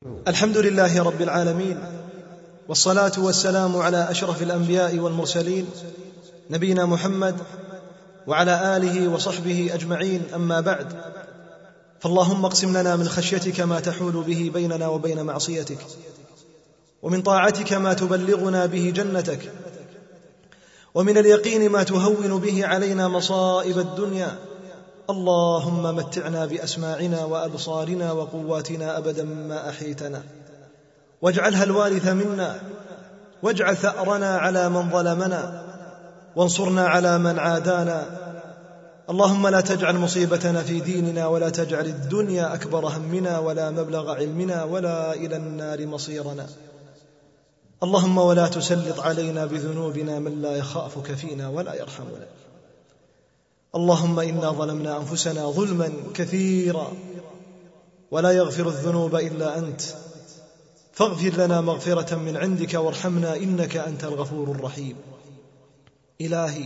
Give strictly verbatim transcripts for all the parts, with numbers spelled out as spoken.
الحمد لله رب العالمين، والصلاة والسلام على أشرف الأنبياء والمرسلين نبينا محمد وعلى آله وصحبه أجمعين. أما بعد، فاللهم اقسم لنا من خشيتك ما تحول به بيننا وبين معصيتك، ومن طاعتك ما تبلغنا به جنتك، ومن اليقين ما تهون به علينا مصائب الدنيا. اللهم متعنا بأسماعنا وأبصارنا وقواتنا أبدا ما أحيتنا، واجعلها الوارث منا، واجعل ثأرنا على من ظلمنا، وانصرنا على من عادانا. اللهم لا تجعل مصيبتنا في ديننا، ولا تجعل الدنيا أكبر همنا، ولا مبلغ علمنا، ولا إلى النار مصيرنا. اللهم ولا تسلط علينا بذنوبنا من لا يخافك فينا ولا يرحمنا. اللهم إنا ظلمنا أنفسنا ظلما كثيرا، ولا يغفر الذنوب إلا أنت، فاغفر لنا مغفرة من عندك وارحمنا، إنك أنت الغفور الرحيم. إلهي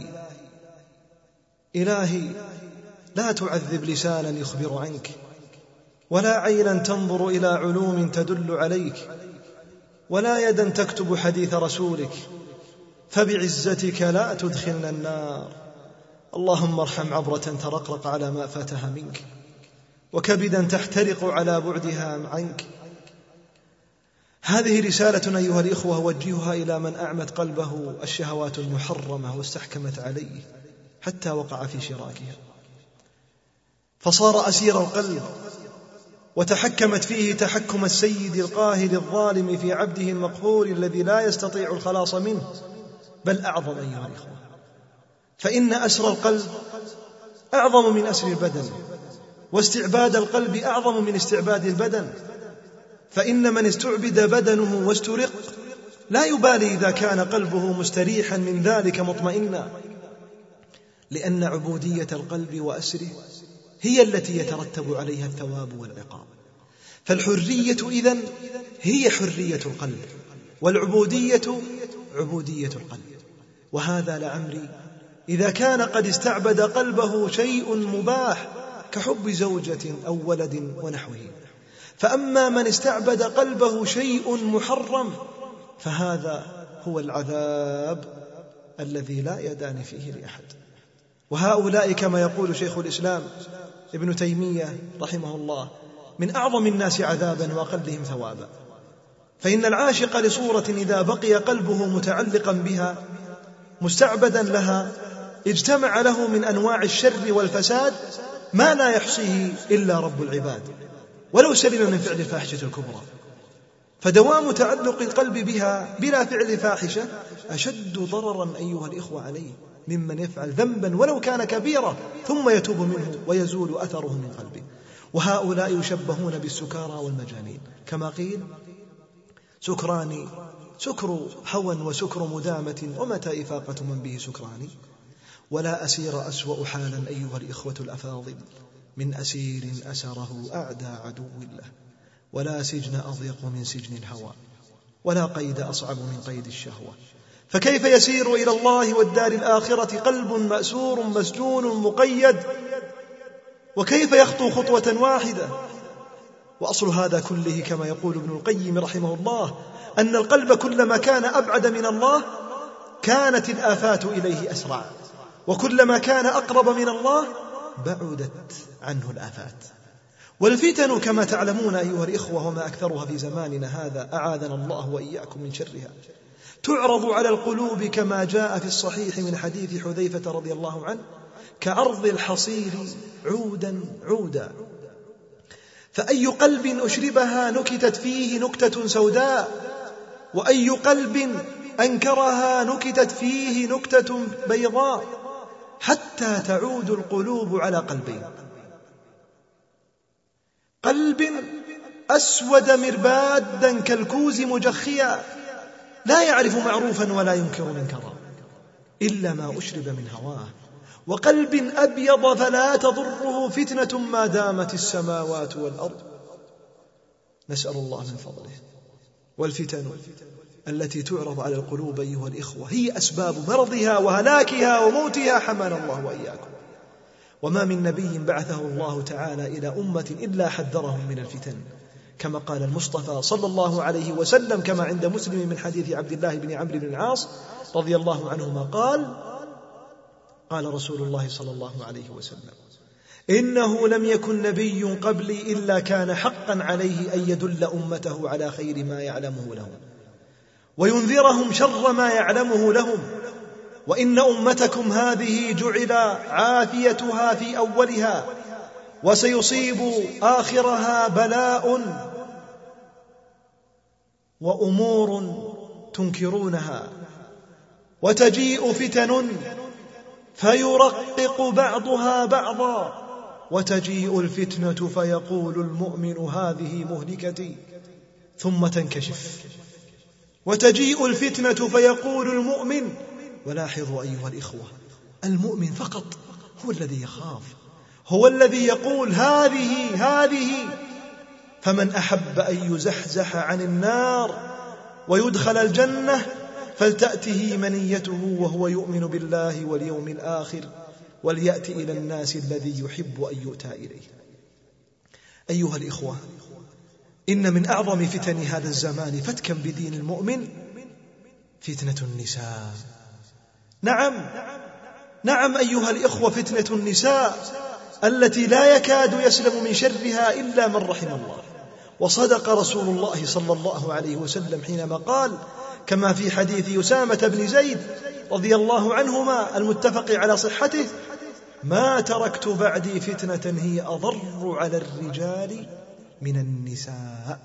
إلهي لا تعذب لسانا يخبر عنك، ولا عينا تنظر إلى علوم تدل عليك، ولا يدا تكتب حديث رسولك، فبعزتك لا تدخلنا النار. اللهم ارحم عبرة ترقرق على ما فاتها منك، وكبدا تحترق على بعدها عنك. هذه رسالة أيها الإخوة وجهها إلى من أعمت قلبه الشهوات المحرمة واستحكمت عليه حتى وقع في شراكها، فصار أسير القلب، وتحكمت فيه تحكم السيد القاهر الظالم في عبده المقهور الذي لا يستطيع الخلاص منه. بل أعظم أيها الإخوة، فإن أسر القلب أعظم من أسر البدن، واستعباد القلب أعظم من استعباد البدن. فإن من استعبد بدنه واسترق لا يبالي إذا كان قلبه مستريحا من ذلك مطمئنا، لأن عبودية القلب وأسره هي التي يترتب عليها الثواب والعقاب. فالحرية إذن هي حرية القلب، والعبودية عبودية القلب. وهذا لعمري إذا كان قد استعبد قلبه شيء مباح كحب زوجة أو ولد ونحوه. فأما من استعبد قلبه شيء محرم فهذا هو العذاب الذي لا يدان فيه لأحد. وهؤلاء كما يقول شيخ الإسلام ابن تيمية رحمه الله من أعظم الناس عذابا وأقلهم ثوابا. فإن العاشق لصورة إذا بقي قلبه متعلقا بها مستعبدا لها اجتمع له من أنواع الشر والفساد ما لا يحصيه إلا رب العباد، ولو سلم من فعل الفاحشة الكبرى. فدوام تعلق القلب بها بلا فعل فاحشة أشد ضررا أيها الإخوة عليه ممن يفعل ذنبا ولو كان كبيرا ثم يتوب منه ويزول أثره من قلبه. وهؤلاء يشبهون بالسكارى والمجانين، كما قيل: سكراني سكر هوى وسكر مدامة، ومتى إفاقة من به سكراني. ولا أسير أسوأ حالا أيها الإخوة الأفاضل من أسير أسره أعدى عدو له، ولا سجن أضيق من سجن الهوى، ولا قيد أصعب من قيد الشهوة. فكيف يسير إلى الله والدار الآخرة قلب مأسور مسجون مقيد؟ وكيف يخطو خطوة واحدة؟ وأصل هذا كله كما يقول ابن القيم رحمه الله أن القلب كلما كان أبعد من الله كانت الآفات إليه أسرع، وكلما كان أقرب من الله بعدت عنه الآفات. والفتن كما تعلمون أيها الإخوة وما أكثرها في زماننا هذا، أعاذنا الله وإياكم من شرها، تعرض على القلوب كما جاء في الصحيح من حديث حذيفة رضي الله عنه كعرض الحصير عودا عودا، فأي قلب أشربها نكتت فيه نكتة سوداء، وأي قلب أنكرها نكتت فيه نكتة بيضاء، حتى تعود القلوب على قلبين: قلب أسود مربادا كالكوز مجخيا لا يعرف معروفا ولا ينكر منكرا إلا ما أشرب من هواه، وقلب أبيض فلا تضره فتنة ما دامت السماوات والأرض. نسأل الله من فضله. والفتن التي تعرض على القلوب أيها الإخوة هي أسباب مرضها وهلاكها وموتها، حمانا الله وإياكم. وما من نبي بعثه الله تعالى إلى أمة إلا حذرهم من الفتن، كما قال المصطفى صلى الله عليه وسلم كما عند مسلم من حديث عبد الله بن عمرو بن العاص رضي الله عنهما قال قال رسول الله صلى الله عليه وسلم: إنه لم يكن نبي قبلي إلا كان حقا عليه أن يدل أمته على خير ما يعلمه لهم وينذرهم شر ما يعلمه لهم، وإن أمتكم هذه جعل عافيتها في أولها وسيصيب آخرها بلاء وأمور تنكرونها، وتجيء فتن فيرقق بعضها بعضا، وتجيء الفتنة فيقول المؤمن هذه مهلكتي ثم تنكشف، وتجيء الفتنة فيقول المؤمن، ولاحظوا أيها الإخوة، المؤمن فقط هو الذي يخاف، هو الذي يقول هذه هذه. فمن أحب أن يزحزح عن النار ويدخل الجنة فلتأته منيته وهو يؤمن بالله واليوم الآخر وليأتي إلى الناس الذي يحب أن يؤتى إليه. أيها الإخوة، إن من أعظم فتن هذا الزمان فتكا بدين المؤمن فتنة النساء. نعم نعم أيها الإخوة، فتنة النساء التي لا يكاد يسلم من شرها إلا من رحم الله. وصدق رسول الله صلى الله عليه وسلم حينما قال كما في حديث أسامة بن زيد رضي الله عنهما المتفق على صحته: ما تركت بعدي فتنة هي أضر على الرجال من النساء.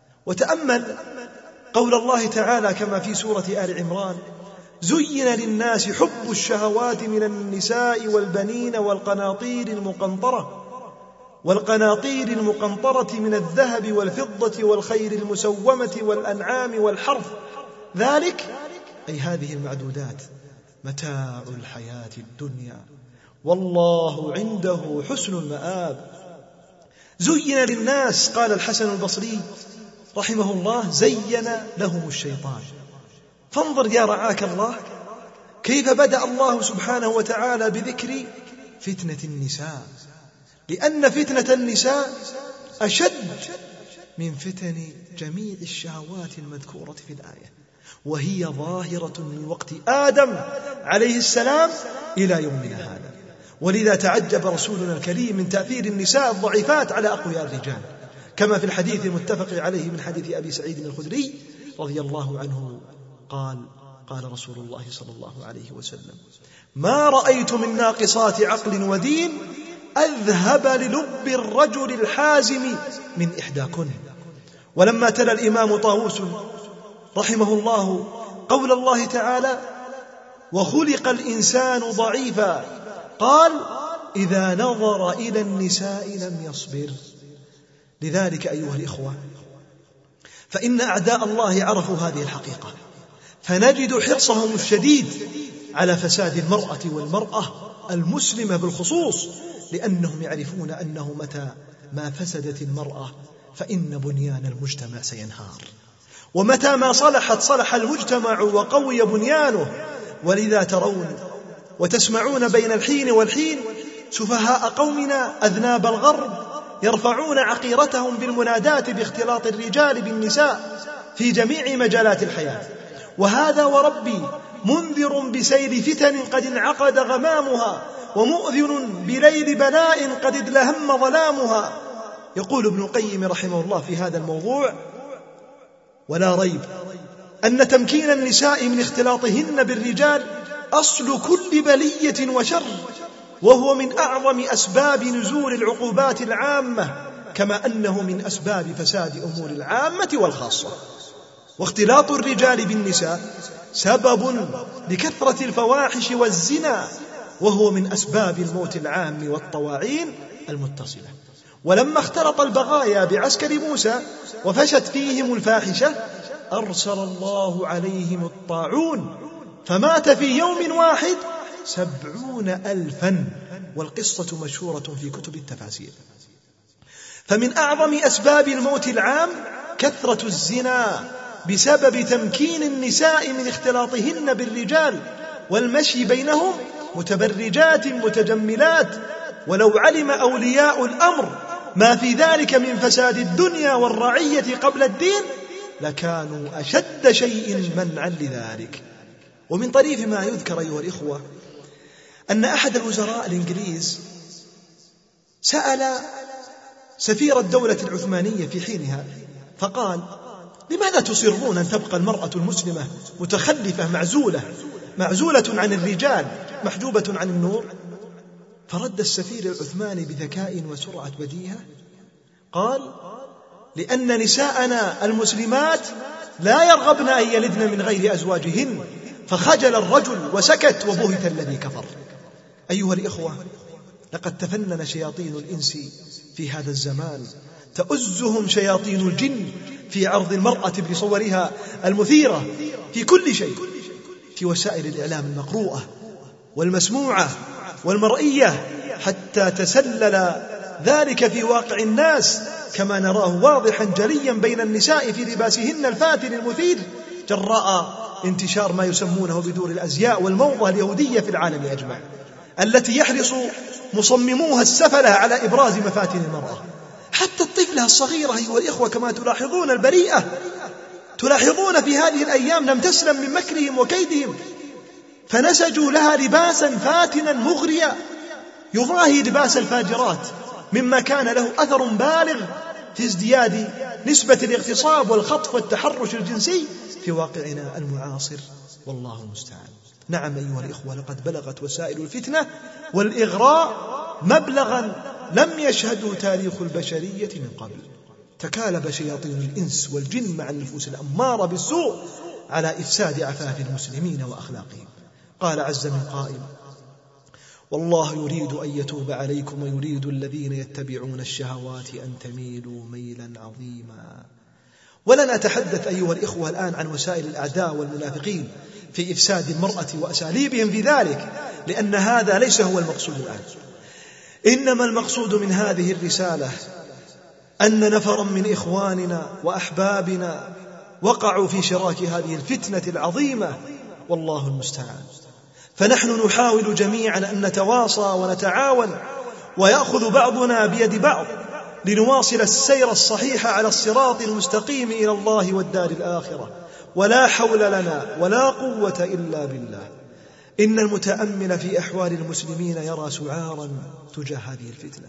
وتأمل قول الله تعالى كما في سورة آل عمران: زين للناس حب الشهوات من النساء والبنين والقناطير المقنطرة والقناطير المقنطرة من الذهب والفضة والخيل المسومة والأنعام والحرث، ذلك أي هذه المعدودات متاع الحياة الدنيا والله عنده حسن المآب. زين للناس، قال الحسن البصري رحمه الله: زين لهم الشيطان. فانظر يا رعاك الله كيف بدأ الله سبحانه وتعالى بذكر فتنة النساء، لأن فتنة النساء أشد من فتن جميع الشهوات المذكورة في الآية، وهي ظاهرة من وقت آدم عليه السلام إلى يومنا هذا. ولذا تعجب رسولنا الكريم من تأثير النساء الضعيفات على أقوياء الرجال، كما في الحديث المتفق عليه من حديث أبي سعيد الخدري رضي الله عنه قال: قال رسول الله صلى الله عليه وسلم: ما رأيت من ناقصات عقل ودين أذهب للب الرجل الحازم من إحداكن. ولما تلا الإمام طاووس رحمه الله قول الله تعالى: وخلق الإنسان ضعيفا، قال: إذا نظر إلى النساء لم يصبر. لذلك أيها الإخوة، فإن أعداء الله عرفوا هذه الحقيقة، فنجد حرصهم الشديد على فساد المرأة والمرأة المسلمة بالخصوص، لأنهم يعرفون أنه متى ما فسدت المرأة فإن بنيان المجتمع سينهار، ومتى ما صلحت صلح المجتمع وقوي بنيانه. ولذا ترون وتسمعون بين الحين والحين سفهاء قومنا أذناب الغرب يرفعون عقيرتهم بالمنادات باختلاط الرجال بالنساء في جميع مجالات الحياة، وهذا وربي منذر بسيل فتن قد انعقد غمامها، ومؤذن بليل بلاء قد ادلهم ظلامها. يقول ابن القيم رحمه الله في هذا الموضوع: ولا ريب أن تمكين النساء من اختلاطهن بالرجال أصل كل بلية وشر، وهو من أعظم أسباب نزول العقوبات العامة، كما أنه من أسباب فساد أمور العامة والخاصة. واختلاط الرجال بالنساء سبب لكثرة الفواحش والزنا، وهو من أسباب الموت العام والطواعين المتصلة. ولما اختلط البغايا بعسكر موسى وفشت فيهم الفاحشة أرسل الله عليهم الطاعون فمات في يوم واحد سبعون ألفا، والقصة مشهورة في كتب التفاسير. فمن أعظم أسباب الموت العام كثرة الزنا بسبب تمكين النساء من اختلاطهن بالرجال والمشي بينهم متبرجات متجملات. ولو علم أولياء الأمر ما في ذلك من فساد الدنيا والرعية قبل الدين لكانوا أشد شيء منعا لذلك. ومن طريف ما يذكر أيها الإخوة أن أحد الوزراء الإنجليز سأل سفير الدولة العثمانية في حينها فقال: لماذا تصرون أن تبقى المرأة المسلمة متخلفة معزولة معزولة عن الرجال محجوبة عن النور؟ فرد السفير العثماني بذكاء وسرعة بديهة قال: لأن نساءنا المسلمات لا يرغبن أن يلدن من غير أزواجهن. فخجل الرجل وسكت وبهت الذي كفر. أيها الإخوة، لقد تفنن شياطين الإنس في هذا الزمان، تؤزهم شياطين الجن في عرض المرأة بصورها المثيرة في كل شيء، في وسائل الإعلام المقروءة والمسموعة والمرئية، حتى تسلل ذلك في واقع الناس كما نراه واضحا جليا بين النساء في لباسهن الفاتن المثير جراء انتشار ما يسمونه بدور الأزياء والموضة اليهودية في العالم أجمع، التي يحرص مصمموها السفلة على إبراز مفاتن المرأة. حتى الطفلة الصغيرة أيها الإخوة كما تلاحظون البريئة، تلاحظون في هذه الأيام لم تسلم من مكرهم وكيدهم، فنسجوا لها لباسا فاتنا مغريا يضاهي لباس الفاجرات، مما كان له أثر بالغ في ازدياد نسبة الاغتصاب والخطف والتحرش الجنسي في واقعنا المعاصر، والله المستعان. نعم أيها الإخوة، لقد بلغت وسائل الفتنة والإغراء مبلغا لم يشهده تاريخ البشرية من قبل. تكالب شياطين الإنس والجن مع النفوس الأمارة بالسوء على إفساد عفاف المسلمين وأخلاقهم. قال عز من قائل: والله يريد أن يتوب عليكم ويريد الذين يتبعون الشهوات أن تميلوا ميلا عظيما. ولن أتحدث أيها الإخوة الآن عن وسائل الأعداء والمنافقين في إفساد المرأة وأساليبهم في ذلك، لأن هذا ليس هو المقصود الآن. إنما المقصود من هذه الرسالة أن نفرا من إخواننا وأحبابنا وقعوا في شراك هذه الفتنة العظيمة، والله المستعان. فنحن نحاول جميعا أن نتواصى ونتعاون، ويأخذ بعضنا بيد بعض لنواصل السير الصحيح على الصراط المستقيم إلى الله والدار الآخرة. ولا حول لنا ولا قوة إلا بالله. إن المتأمل في أحوال المسلمين يرى سعارا تجاه هذه الفتنة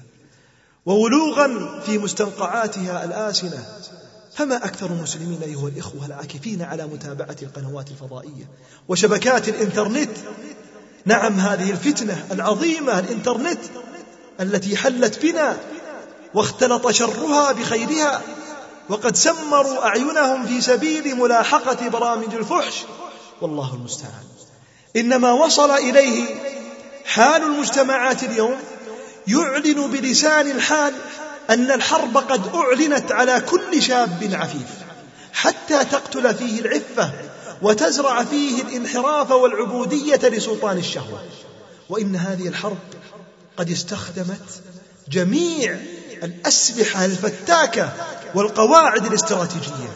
وولوغا في مستنقعاتها الآسنة. فما أكثر المسلمين أيها الإخوة العاكفين على متابعة القنوات الفضائية وشبكات الإنترنت. نعم، هذه الفتنة العظيمة الإنترنت التي حلت بنا واختلط شرها بخيرها، وقد سمروا أعينهم في سبيل ملاحقة برامج الفحش، والله المستعان. إنما وصل إليه حال المجتمعات اليوم يعلن بلسان الحال أن الحرب قد أعلنت على كل شاب عفيف، حتى تقتل فيه العفة وتزرع فيه الانحراف والعبودية لسلطان الشهوة. وإن هذه الحرب قد استخدمت جميع الأسلحة الفتاكة والقواعد الاستراتيجية،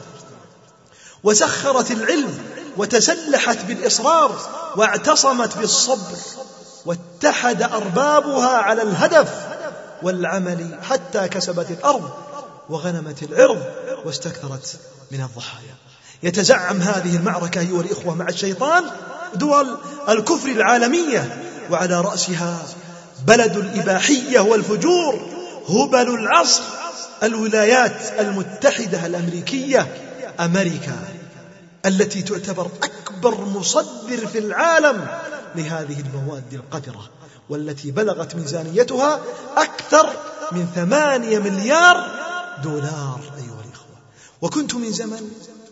وسخرت العلم وتسلحت بالإصرار واعتصمت بالصبر، واتحد أربابها على الهدف والعمل، حتى كسبت الأرض وغنمت العرض واستكثرت من الضحايا. يتزعم هذه المعركة أيها الإخوة مع الشيطان دول الكفر العالمية، وعلى رأسها بلد الإباحية والفجور، هبل العصر، الولايات المتحدة الأمريكية، أمريكا، التي تعتبر أكبر مصدر في العالم لهذه المواد القذرة، والتي بلغت ميزانيتها أكثر من ثمانية مليار دولار أيها الإخوة. وكنت من زمن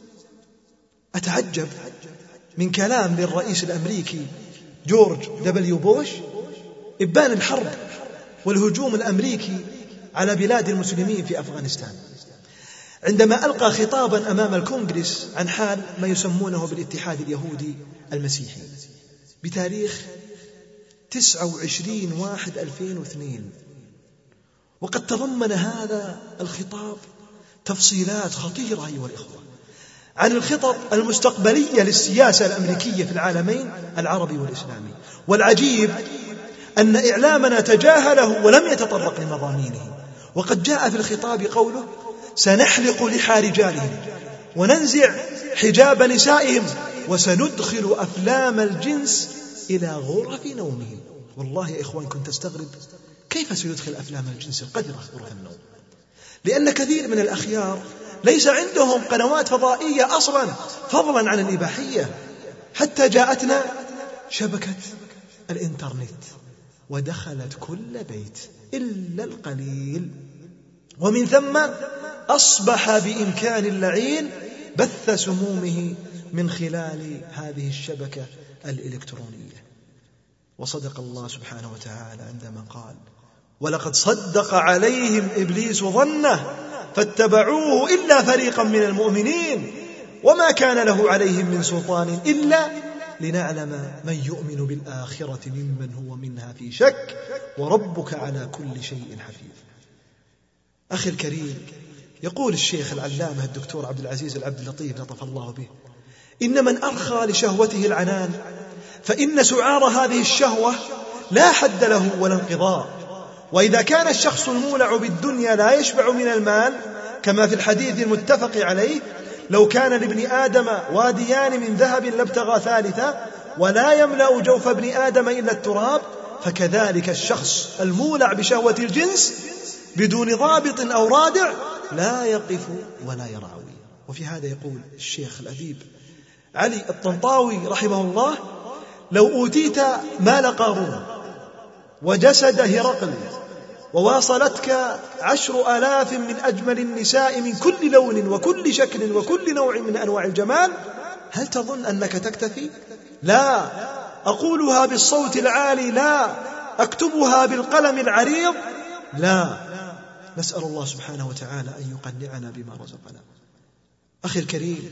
أتعجب من كلام للرئيس الأمريكي جورج دبليو بوش إبان الحرب والهجوم الأمريكي على بلاد المسلمين في أفغانستان، عندما ألقى خطابا أمام الكونغرس عن حال ما يسمونه بالاتحاد اليهودي المسيحي بتاريخ تسعة وعشرين واحد ألفين واثنين. وقد تضمن هذا الخطاب تفصيلات خطيرة أيها الإخوة عن الخطط المستقبلية للسياسة الأمريكية في العالمين العربي والإسلامي. والعجيب أن إعلامنا تجاهله ولم يتطرق لمضامينه، وقد جاء في الخطاب قوله سنحلق لحى رجالهم وننزع حجاب نسائهم وسندخل أفلام الجنس إلى غرف نومهم. والله يا إخوان كنت أستغرب كيف سيدخل أفلام الجنس القذرة غرف النوم، لأن كثير من الأخيار ليس عندهم قنوات فضائية أصلا فضلا عن الإباحية، حتى جاءتنا شبكة الإنترنت ودخلت كل بيت إلا القليل، ومن ثم أصبح بإمكان اللعين بث سمومه من خلال هذه الشبكة الإلكترونية. وصدق الله سبحانه وتعالى عندما قال ولقد صدق عليهم إبليس ظنه فاتبعوه إلا فريقا من المؤمنين وما كان له عليهم من سلطان إلا لنعلم من يؤمن بالآخرة ممن هو منها في شك وربك على كل شيء حفيظ. أخي الكريم، يقول الشيخ العلامة الدكتور عبد العزيز العبد اللطيف لطف الله به إن من أرخى لشهوته العنان فإن سعار هذه الشهوة لا حد له ولا انقضاء. وإذا كان الشخص المولع بالدنيا لا يشبع من المال كما في الحديث المتفق عليه لو كان لابن آدم واديان من ذهب لابتغى ثالثا ولا يملأ جوف ابن آدم إلا التراب، فكذلك الشخص المولع بشهوة الجنس بدون ضابط أو رادع لا يقف ولا يرعوي. وفي هذا يقول الشيخ الأديب علي الطنطاوي رحمه الله لو أوتيت مال قارون وجسد هرقل وواصلتك عشر آلاف من أجمل النساء من كل لون وكل شكل وكل نوع من أنواع الجمال، هل تظن أنك تكتفي؟ لا. أقولها بالصوت العالي لا، أكتبها بالقلم العريض لا. نسأل الله سبحانه وتعالى أن يقنعنا بما رزقنا. أخي الكريم،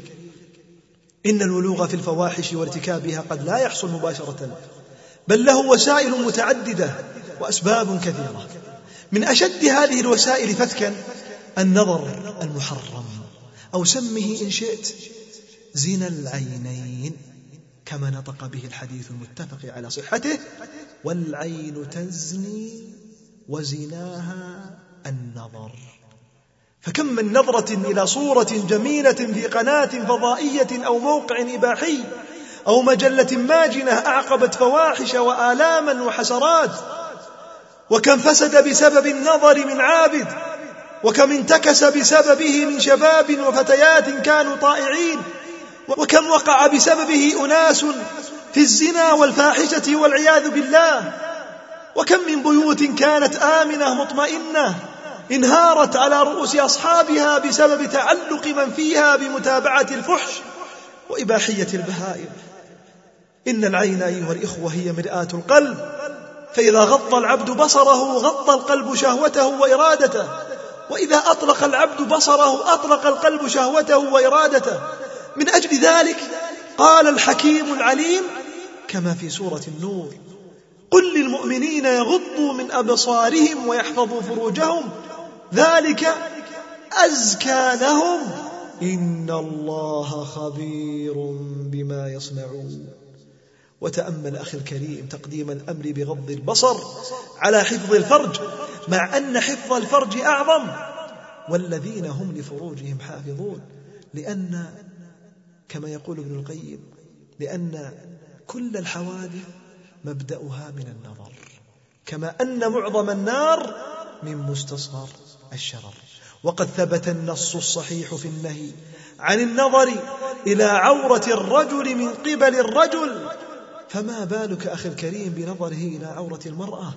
إن الولوغ في الفواحش وارتكابها قد لا يحصل مباشرة، بل له وسائل متعددة وأسباب كثيرة. من أشد هذه الوسائل فتكا النظر المحرم، أو سمه إن شئت زنا العينين، كما نطق به الحديث المتفق على صحته: والعين تزني وزناها النظر. فكم من نظرة إلى صورة جميلة في قناة فضائية أو موقع إباحي أو مجلة ماجنة أعقبت فواحش وآلاما وحسرات، وكم فسد بسبب النظر من عابد، وكم انتكس بسببه من شباب وفتيات كانوا طائعين، وكم وقع بسببه أناس في الزنا والفاحشة والعياذ بالله، وكم من بيوت كانت آمنة مطمئنة انهارت على رؤوس أصحابها بسبب تعلق من فيها بمتابعة الفحش وإباحية البهائم. إن العين أيها الإخوة هي مرآة القلب، فإذا غض العبد بصره غض القلب شهوته وإرادته، وإذا أطلق العبد بصره أطلق القلب شهوته وإرادته. من أجل ذلك قال الحكيم العليم كما في سورة النور: قل للمؤمنين يغضوا من أبصارهم ويحفظوا فروجهم ذلك أزكى لهم إن الله خبير بما يصنعون. وتأمل أخي الكريم تقديم الأمر بغض البصر على حفظ الفرج، مع أن حفظ الفرج أعظم. والذين هم لفروجهم حافظون، لأن كما يقول ابن القيم لأن كل الحوادث مبدأها من النظر، كما أن معظم النار من مستصغر الشرر. وقد ثبت النص الصحيح في النهي عن النظر إلى عورة الرجل من قبل الرجل، فما بالك أخي الكريم بنظره إلى عورة المرأة؟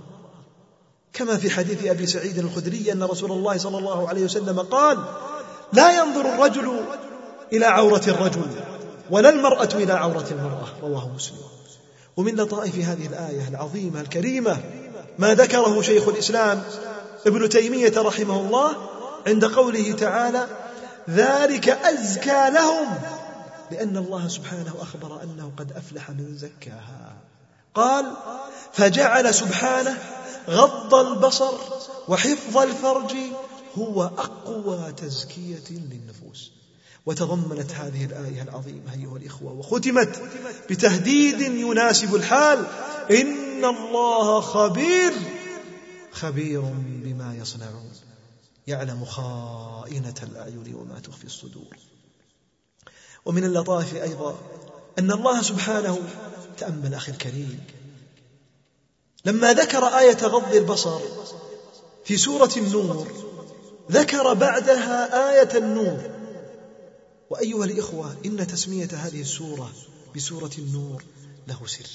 كما في حديث أبي سعيد الخدري أن رسول الله صلى الله عليه وسلم قال: لا ينظر الرجل إلى عورة الرجل ولا المرأة إلى عورة المرأة، رواه مسلم. ومن لطائف هذه الآية العظيمة الكريمة ما ذكره شيخ الإسلام ابن تيمية رحمه الله عند قوله تعالى: ذلك أزكى لهم، لأن الله سبحانه أخبر أنه قد أفلح من زكاها. قال: فجعل سبحانه غض البصر وحفظ الفرج هو أقوى تزكية للنفوس. وتضمنت هذه الآية العظيمة أيها الإخوة وختمت بتهديد يناسب الحال: إن الله خبير خبير بما يصنعون. يعلم خائنة الأعين وما تخفي الصدور. ومن اللطائف أيضا أن الله سبحانه، تأمل أخي الكريم، لما ذكر آية غض البصر في سورة النور ذكر بعدها آية النور. وأيها الإخوة، إن تسمية هذه السورة بسورة النور له سر.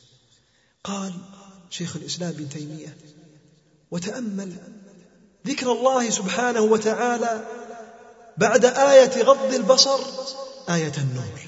قال شيخ الإسلام ابن تيمية: وتأمل ذكر الله سبحانه وتعالى بعد آية غض البصر آية النور.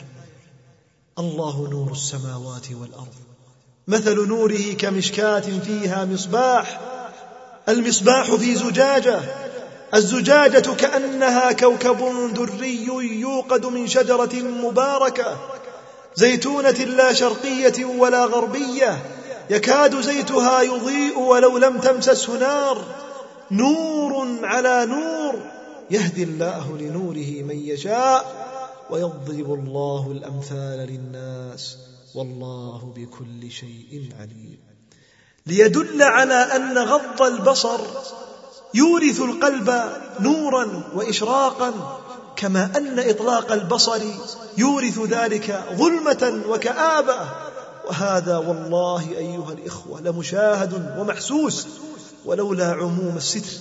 الله نور السماوات والأرض مثل نوره كمشكاة فيها مصباح، المصباح في زجاجة، الزجاجة كأنها كوكب دري يوقد من شجرة مباركة زيتونة لا شرقية ولا غربية يكاد زيتها يضيء ولو لم تمسسه نار، نور على نور يهدي الله لنوره من يشاء ويضرب الله الأمثال للناس والله بكل شيء عليم. ليدل على أن غض البصر يورث القلب نورا وإشراقا، كما أن إطلاق البصر يورث ذلك ظلمة وكآبة. وهذا والله أيها الإخوة لمشاهد ومحسوس، ولولا عموم الستر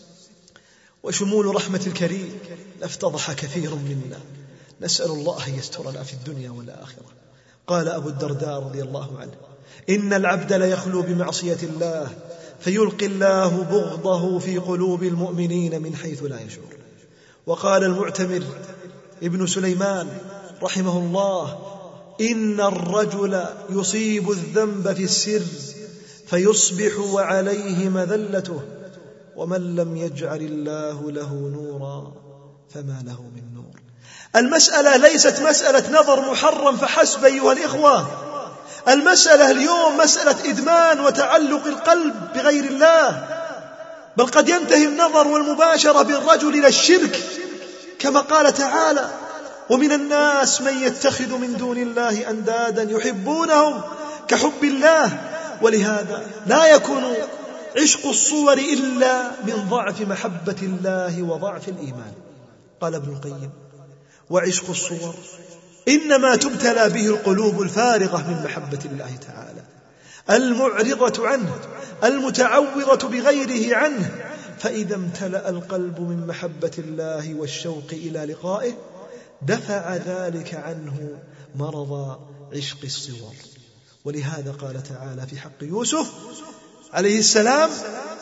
وشمول رحمة الكريم لافتضح كثير منا. نسأل الله أن يسترنا في الدنيا والآخرة. قال أبو الدرداء رضي الله عنه: إن العبد ليخلو بمعصية الله فيلقي الله بغضه في قلوب المؤمنين من حيث لا يشعر. وقال المعتمر ابن سليمان رحمه الله: إن الرجل يصيب الذنب في السر فيصبح وعليه مذلته، ومن لم يجعل الله له نورا فما له من نور. المسألة ليست مسألة نظر محرم فحسب أيها الإخوة، المسألة اليوم مسألة إدمان وتعلق القلب بغير الله، بل قد ينتهي النظر والمباشرة بالرجل إلى الشرك، كما قال تعالى: ومن الناس من يتخذ من دون الله أندادا يحبونهم كحب الله. ولهذا لا يكون عشق الصور إلا من ضعف محبة الله وضعف الإيمان. قال ابن القيم: وعشق الصور إنما تبتلى به القلوب الفارغة من محبة الله تعالى، المعرضة عنه، المتعوضة بغيره عنه. فإذا امتلأ القلب من محبة الله والشوق إلى لقائه دفع ذلك عنه مرض عشق الصور. ولهذا قال تعالى في حق يوسف عليه السلام: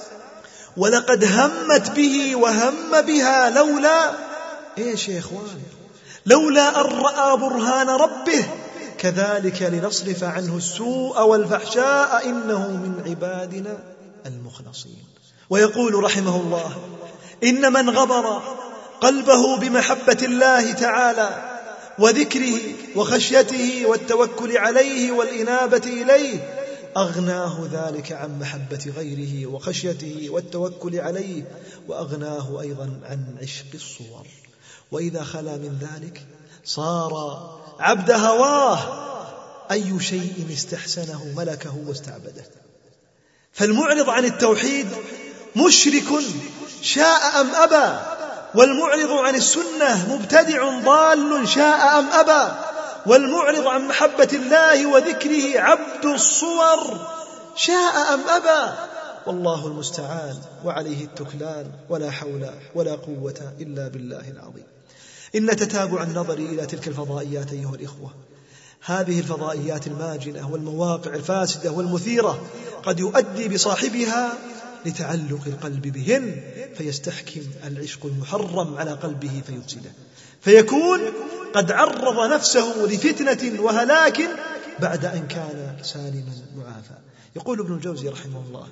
ولقد همت به وهم بها لولا إيش يا إخوان؟ لولا أن رأى برهان ربه كذلك لنصرف عنه السوء والفحشاء إنه من عبادنا المخلصين. ويقول رحمه الله: إن من غبر قلبه بمحبة الله تعالى وذكره وخشيته والتوكل عليه والإنابة إليه أغناه ذلك عن محبة غيره وخشيته والتوكل عليه، وأغناه أيضا عن عشق الصور. وإذا خلا من ذلك صار عبد هواه، أي شيء استحسنه ملكه واستعبده. فالمعرض عن التوحيد مشرك شاء أم أبى، والمعرض عن السنة مبتدع ضال شاء أم أبى، والمعرض عن محبة الله وذكره عبد الصور شاء أم أبى. والله المستعان وعليه التكلان، ولا حول ولا قوة إلا بالله العظيم. إن تتابع النظر إلى تلك الفضائيات أيها الإخوة، هذه الفضائيات الماجنة والمواقع الفاسدة والمثيرة قد يؤدي بصاحبها لتعلق القلب بهن، فيستحكم العشق المحرم على قلبه فيفسده، فيكون قد عرض نفسه لفتنة وهلاك بعد أن كان سالما معافى. يقول ابن الجوزي رحمه الله: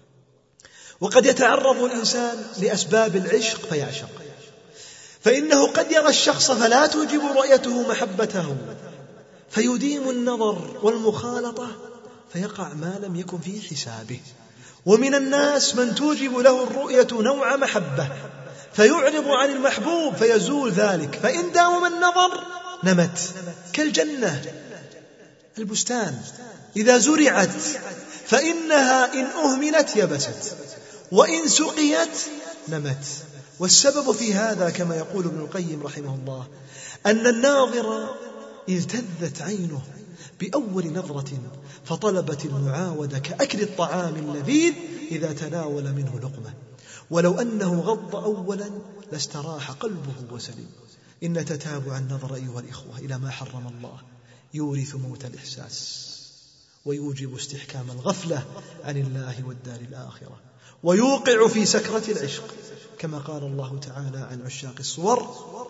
وقد يتعرض الإنسان لأسباب العشق فيعشق، فإنه قد يرى الشخص فلا توجب رؤيته محبته فيديم النظر والمخالطة فيقع ما لم يكن في حسابه. ومن الناس من توجب له الرؤية نوع محبة فيعرض عن المحبوب فيزول ذلك، فإن داوم النظر نمت كالجنة البستان إذا زرعت فإنها إن أهملت يبست، وإن سقيت نمت. والسبب في هذا كما يقول ابن القيم رحمه الله أن الناظر التذت عينه بأول نظرة فطلبت المعاودة كأكل الطعام اللذيذ إذا تناول منه لقمة، ولو أنه غض أولا لاستراح قلبه وسلم. إن تتابع النظر أيها الإخوة إلى ما حرم الله يورث موت الإحساس، ويوجب استحكام الغفلة عن الله والدار الآخرة، ويوقع في سكرة العشق، كما قال الله تعالى عن عشاق الصور: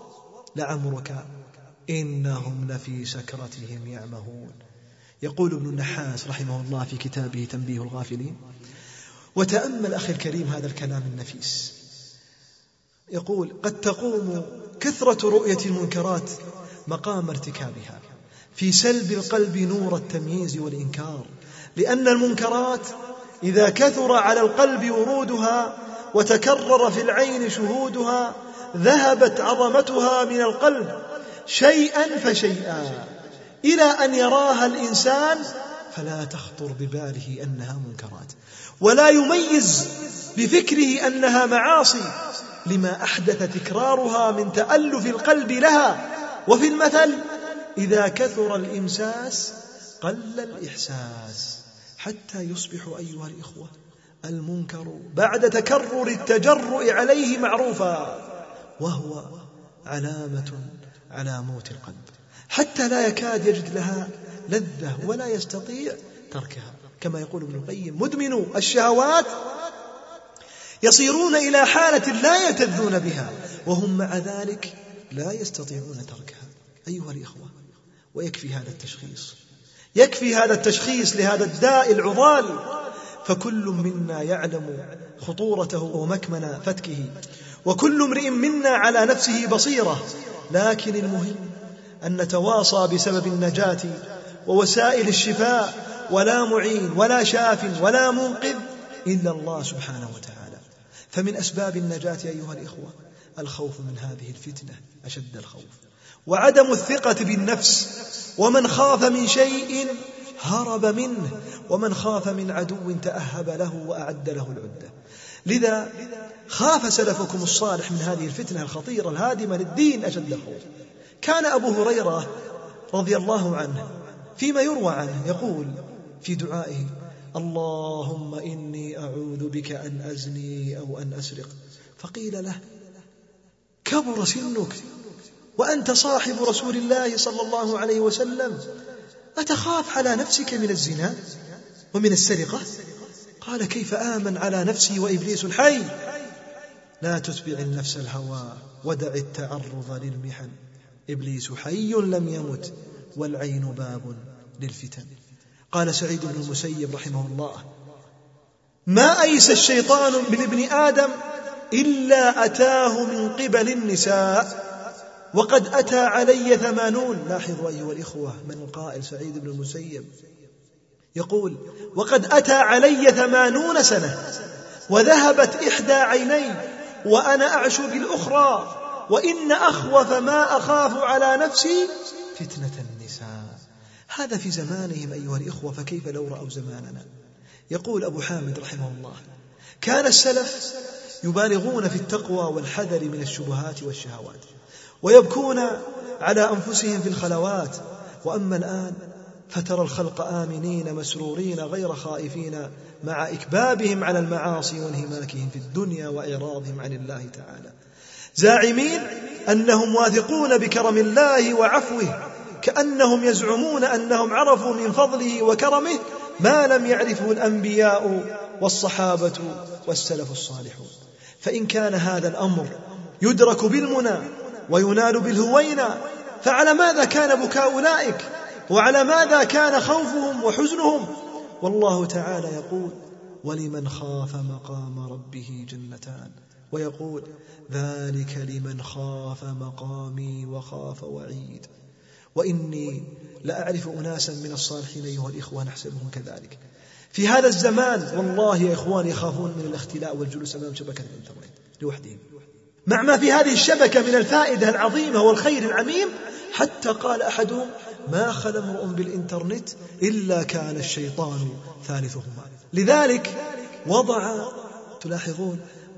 لعمرك إنهم لفي سكرتهم يعمهون. يقول ابن النحاس رحمه الله في كتابه تنبيه الغافلين: وتأمل أخي الكريم هذا الكلام النفيس، يقول: قد تقوم كثرة رؤية المنكرات مقام ارتكابها في سلب القلب نور التمييز والإنكار، لأن المنكرات إذا كثر على القلب ورودها وتكرر في العين شهودها ذهبت عظمتها من القلب شيئا فشيئا إلى أن يراها الإنسان فلا تخطر بباله أنها منكرات، ولا يميز بفكره أنها معاصي لما أحدث تكرارها من تألف القلب لها. وفي المثل: إذا كثر الإمساس قل الإحساس، حتى يصبح أيها الإخوة المنكر بعد تكرر التجرؤ عليه معروفا، وهو علامة على موت القلب، حتى لا يكاد يجد لها لذة ولا يستطيع تركها. كما يقول ابن القيم: مدمنو الشهوات يصيرون إلى حالة لا يتذون بها وهم مع ذلك لا يستطيعون تركها. أيها الإخوة، ويكفي هذا التشخيص، يكفي هذا التشخيص لهذا الداء العضال، فكل منا يعلم خطورته ومكمن فتكه، وكل امرئ منا على نفسه بصيرة، لكن المهم أن نتواصى بسبب النجاة ووسائل الشفاء، ولا معين ولا شاف ولا منقذ إلا الله سبحانه وتعالى. فمن أسباب النجاة أيها الإخوة الخوف من هذه الفتنة أشد الخوف، وعدم الثقة بالنفس، ومن خاف من شيء هرب منه، ومن خاف من عدو تأهب له وأعد له العدة. لذا خاف سلفكم الصالح من هذه الفتنة الخطيرة الهادمة للدين أشد الخوف. كان أبو هريرة رضي الله عنه فيما يروى عنه يقول في دعائه: اللهم إني أعوذ بك أن أزني أو أن أسرق. فقيل له: كبر سنك وأنت صاحب رسول الله صلى الله عليه وسلم، أتخاف على نفسك من الزنا ومن السرقة؟ قال: كيف آمن على نفسي وإبليس حي؟ لا تتبع النفس الهوى ودع التعرض للمحن، إبليس حي لم يمت والعين باب للفتن. قال سعيد بن المسيب رحمه الله: ما أيس الشيطان من ابن آدم إلا أتاه من قبل النساء وقد أتى علي ثمانون. لاحظوا أيها الإخوة من القائل سعيد بن المسيب، يقول: وقد أتى علي ثمانون سنة وذهبت إحدى عيني وأنا أعشو بالأخرى، وإن أخوف ما أخاف على نفسي فتنة النساء. هذا في زمانهم أيها الإخوة، فكيف لو رأوا زماننا؟ يقول أبو حامد رحمه الله: كان السلف يبالغون في التقوى والحذر من الشبهات والشهوات، ويبكون على أنفسهم في الخلوات، وأما الآن فترى الخلق آمنين مسرورين غير خائفين مع إكبابهم على المعاصي وانهماكهم في الدنيا وإعراضهم عن الله تعالى، زاعمين أنهم واثقون بكرم الله وعفوه، كأنهم يزعمون أنهم عرفوا من فضله وكرمه ما لم يعرفه الأنبياء والصحابة والسلف الصالحون. فإن كان هذا الأمر يدرك بالمنى وينال بالهوينة، فعلى ماذا كان بكاء أولئك؟ وعلى ماذا كان خوفهم وحزنهم؟ والله تعالى يقول: ولمن خاف مقام ربه جنتان، ويقول: ذلك لمن خاف مقامي وخاف وعيد. وإني لأعرف أناسا من الصالحين أيها الإخوة نحسبهم كذلك في هذا الزمان، والله يا إخوان يخافون من الاختلاء والجلوس أمام شبكة الإنترنت لوحدهم، مع ما في هذه الشبكة من الفائدة العظيمة والخير العميم، حتى قال أحدهم: ما خلا امرؤ بالإنترنت إلا كان الشيطان ثالثهما. لذلك وضع تلاحظون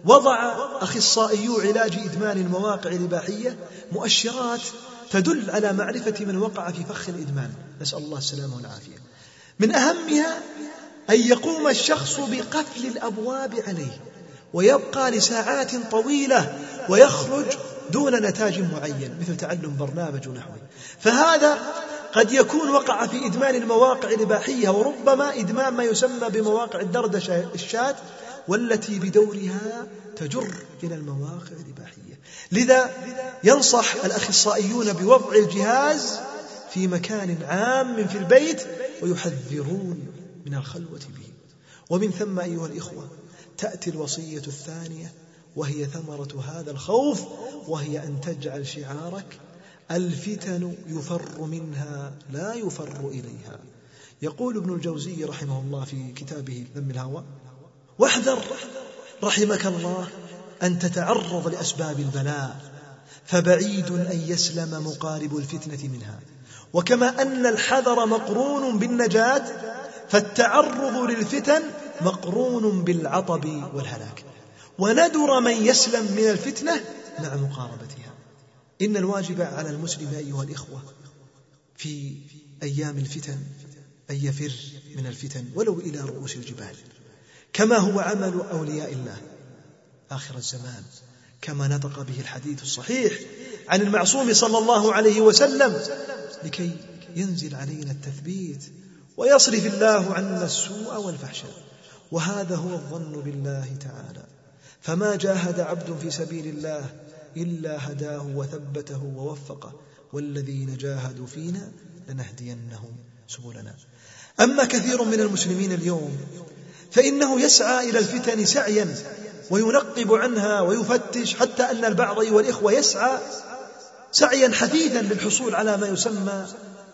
وضع أخصائيو علاج إدمان المواقع الإباحية مؤشرات تدل على معرفة من وقع في فخ الإدمان، نسأل الله السلامة والعافية. من أهمها أن يقوم الشخص بقفل الأبواب عليه ويبقى لساعات طويلة ويخرج دون نتاج معين مثل تعلم برنامج ونحوه، فهذا قد يكون وقع في إدمان المواقع الإباحية، وربما إدمان ما يسمى بمواقع الدردشة الشات، والتي بدورها تجر إلى المواقع الإباحية. لذا ينصح الأخصائيون بوضع الجهاز في مكان عام في البيت ويحذرون من الخلوة به. ومن ثم أيها الإخوة تأتي الوصية الثانية وهي ثمرة هذا الخوف، وهي أن تجعل شعارك الفتن يفر منها لا يفر إليها. يقول ابن الجوزي رحمه الله في كتابه ذم الهوى: واحذر رحمك الله أن تتعرض لأسباب البلاء، فبعيد أن يسلم مقارب الفتنة منها. وكما أن الحذر مقرون بالنجاة، فالتعرض للفتن مقرون بالعطب والهلاك، وندر من يسلم من الفتنة مع مقاربتها. إن الواجب على المسلم أيها الإخوة في أيام الفتن أن يفر من الفتن ولو إلى رؤوس الجبال، كما هو عمل أولياء الله آخر الزمان، كما نطق به الحديث الصحيح عن المعصوم صلى الله عليه وسلم، لكي ينزل علينا التثبيت ويصرف الله عنا السوء والفحشاء. وهذا هو الظن بالله تعالى، فما جاهد عبد في سبيل الله إلا هداه وثبته ووفقه، والذين جاهدوا فينا لنهدينهم سبلنا. أما كثير من المسلمين اليوم فإنه يسعى إلى الفتن سعيا وينقب عنها ويفتش، حتى أن البعض أيها الإخوة يسعى سعيا حثيثا للحصول على ما يسمى،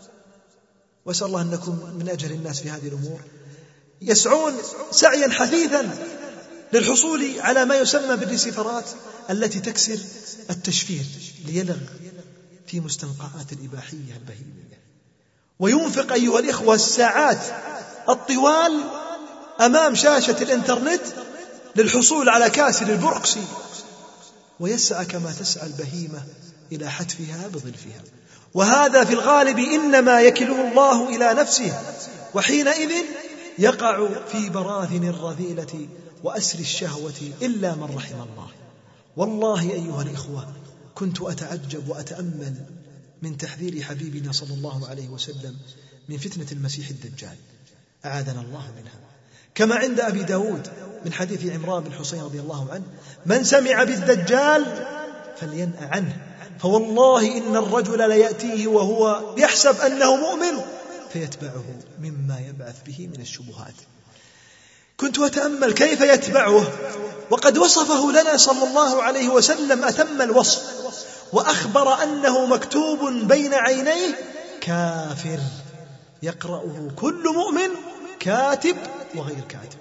وأسأل الله أن نكون من أجل الناس في هذه الأمور، يسعون سعيا حثيثا للحصول على ما يسمى بالريسيفرات التي تكسر التشفير ليلغ في مستنقعات الإباحية البهيمية، وينفق أيها الإخوة الساعات الطوال أمام شاشة الإنترنت للحصول على كاسر البرقسي، ويسعى كما تسعى البهيمة إلى حتفها بظلفها. وهذا في الغالب إنما يكله الله إلى نفسه، وحينئذ يقع في براثن الرذيلة وأسر الشهوة إلا من رحم الله. والله أيها الإخوة كنت أتعجب وأتأمل من تحذير حبيبنا صلى الله عليه وسلم من فتنة المسيح الدجال، أعاذنا الله منها، كما عند أبي داود من حديث عمران بن حسين رضي الله عنه: من سمع بالدجال فلينأ عنه، فوالله إن الرجل ليأتيه وهو يحسب أنه مؤمن فيتبعه مما يبعث به من الشبهات. كنت أتأمل كيف يتبعه وقد وصفه لنا صلى الله عليه وسلم أتم الوصف، وأخبر أنه مكتوب بين عينيه كافر يقرأه كل مؤمن، كاتب وغير كاتب،